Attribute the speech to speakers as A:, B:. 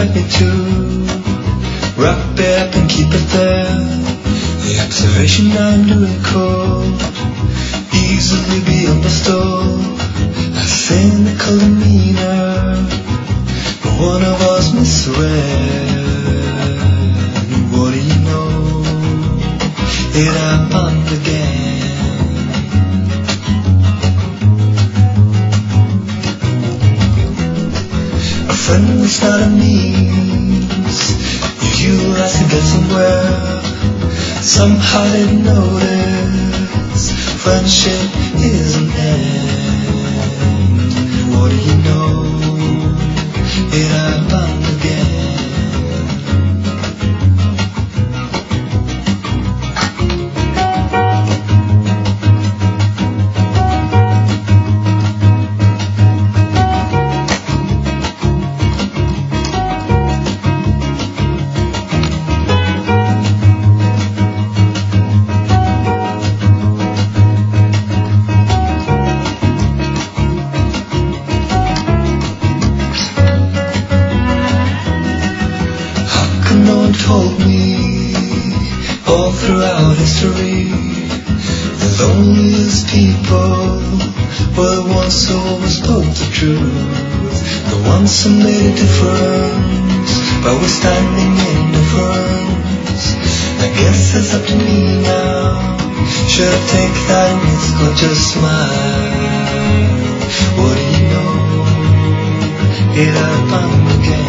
A: expect me to wrap it up and keep it there. The observation I'm doing cold, easily be understood. I cynical demeanor, but one of us misread. What do you know? It happened again. A friend is not a means you use to get somewhere. Somehow they notice friendship is an end. What do you know? It happened again. Told me all throughout history, the loneliest people were the ones who always spoke the truth, the ones who made a difference by withstanding indifference. I guess it's up to me now. Should I take that risk or just smile? What do you know? It happened again.